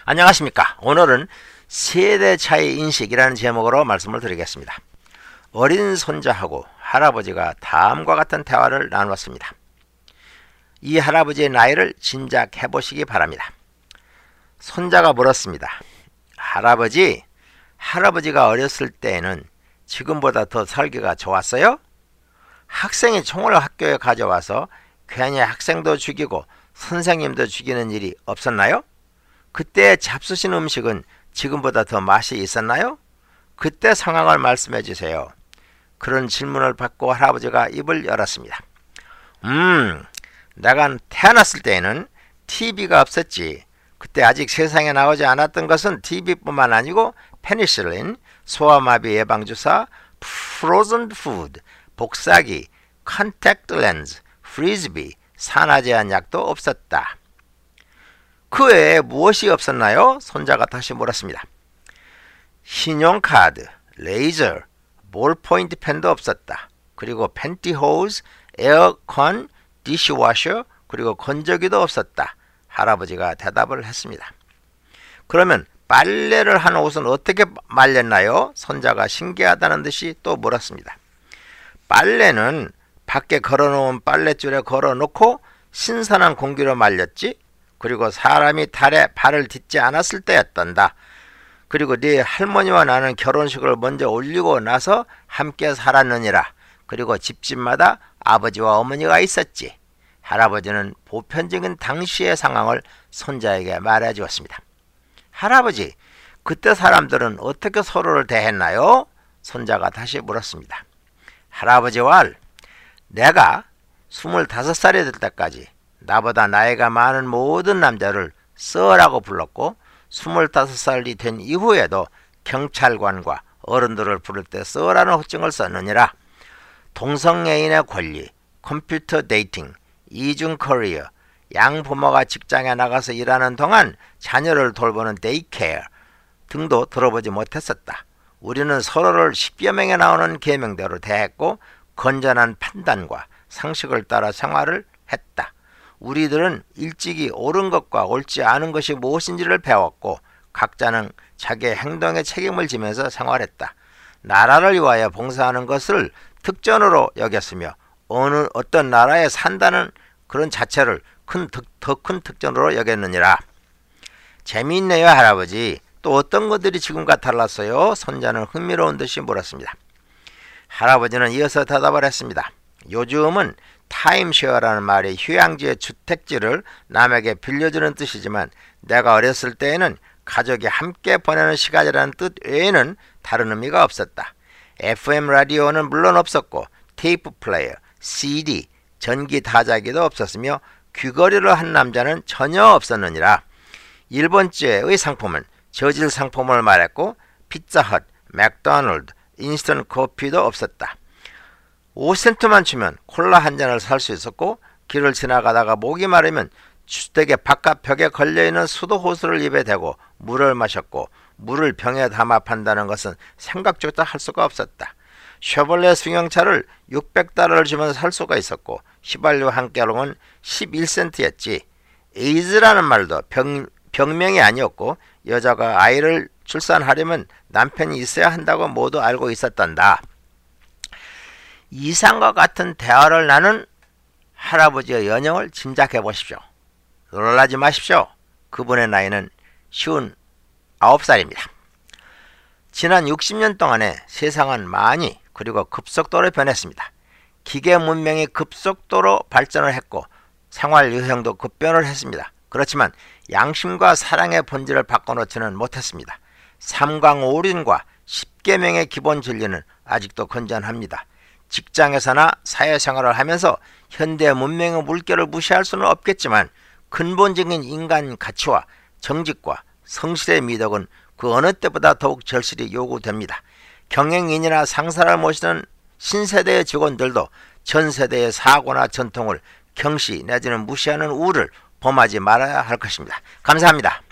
안녕하십니까. 오늘은 세대 차이 인식이라는 제목으로 말씀을 드리겠습니다. 어린 손자하고 할아버지가 다음과 같은 대화를 나누었습니다. 이 할아버지의 나이를 짐작해 보시기 바랍니다. 손자가 물었습니다. 할아버지가 어렸을 때에는 지금보다 더 살기가 좋았어요? 학생이 총을 학교에 가져와서 괜히 학생도 죽이고 선생님도 죽이는 일이 없었나요? 그때 잡수신 음식은 지금보다 더 맛이 있었나요? 그때 상황을 말씀해 주세요. 그런 질문을 받고 할아버지가 입을 열었습니다. 내가 태어났을 때에는 TV가 없었지. 그때 아직 세상에 나오지 않았던 것은 TV뿐만 아니고 페니실린, 소아마비 예방주사, 프로즌 푸드, 복사기, 컨택트 렌즈, 프리즈비, 산화제한 약도 없었다. 그 외에 무엇이 없었나요? 손자가 다시 물었습니다. 신용카드, 레이저, 볼포인트 펜도 없었다. 그리고 팬티호스, 에어컨, 디시워셔, 그리고 건조기도 없었다. 할아버지가 대답을 했습니다. 그러면 빨래를 한 옷은 어떻게 말렸나요? 손자가 신기하다는 듯이 또 물었습니다. 빨래는 밖에 걸어놓은 빨랫줄에 걸어놓고 신선한 공기로 말렸지. 그리고 사람이 달에 발을 딛지 않았을 때였단다. 그리고 네 할머니와 나는 결혼식을 먼저 올리고 나서 함께 살았느니라. 그리고 집집마다 아버지와 어머니가 있었지. 할아버지는 보편적인 당시의 상황을 손자에게 말해 주었습니다. 할아버지, 그때 사람들은 어떻게 서로를 대했나요? 손자가 다시 물었습니다. 할아버지와 내가 25살이 될 때까지 나보다 나이가 많은 모든 남자를 써라고 불렀고 25살이 된 이후에도 경찰관과 어른들을 부를 때 써라는 호칭을 썼느니라. 동성애인의 권리, 컴퓨터 데이팅, 이중 커리어, 양부모가 직장에 나가서 일하는 동안 자녀를 돌보는 데이케어 등도 들어보지 못했었다. 우리는 서로를 10여 명에 나오는 계명대로 대했고 건전한 판단과 상식을 따라 생활을 했다. 우리들은 일찍이 옳은 것과 옳지 않은 것이 무엇인지를 배웠고 각자는 자기의 행동에 책임을 지면서 생활했다. 나라를 위하여 봉사하는 것을 특전으로 여겼으며 어떤 나라에 산다는 그런 자체를 더 큰 특전으로 여겼느니라. 재미있네요, 할아버지. 또 어떤 것들이 지금과 달랐어요? 손자는 흥미로운 듯이 물었습니다. 할아버지는 이어서 대답을 했습니다. 요즘은 타임쉐어라는 말이 휴양지의 주택지를 남에게 빌려주는 뜻이지만 내가 어렸을 때에는 가족이 함께 보내는 시간이라는 뜻 외에는 다른 의미가 없었다. FM 라디오는 물론 없었고 테이프 플레이어, CD, 전기 다자기도 없었으며 귀걸이를 한 남자는 전혀 없었느니라. 일본제의 상품은 저질 상품을 말했고 피자헛, 맥도날드, 인스턴트 커피도 없었다. 5센트만 주면 콜라 한 잔을 살 수 있었고 길을 지나가다가 목이 마르면 주택의 바깥 벽에 걸려있는 수도 호스를 입에 대고 물을 마셨고 물을 병에 담아 판다는 것은 생각조차 할 수가 없었다. 쉐볼레 승용차를 600달러를 주면 살 수가 있었고 휘발유 한 갤런은 11센트였지. 에이즈라는 말도 병명이 아니었고 여자가 아이를 출산하려면 남편이 있어야 한다고 모두 알고 있었단다. 이상과 같은 대화를 나눈 할아버지의 연영을 짐작해 보십시오. 놀라지 마십시오. 그분의 나이는 59살입니다. 지난 60년 동안에 세상은 많이 그리고 급속도로 변했습니다. 기계 문명이 급속도로 발전을 했고 생활 유형도 급변을 했습니다. 그렇지만 양심과 사랑의 본질을 바꿔놓지는 못했습니다. 삼강오륜과 10계명의 기본 진리는 아직도 건전합니다. 직장에서나 사회생활을 하면서 현대 문명의 물결을 무시할 수는 없겠지만 근본적인 인간 가치와 정직과 성실의 미덕은 그 어느 때보다 더욱 절실히 요구됩니다. 경영인이나 상사를 모시는 신세대의 직원들도 전 세대의 사고나 전통을 경시 내지는 무시하는 우를 범하지 말아야 할 것입니다. 감사합니다.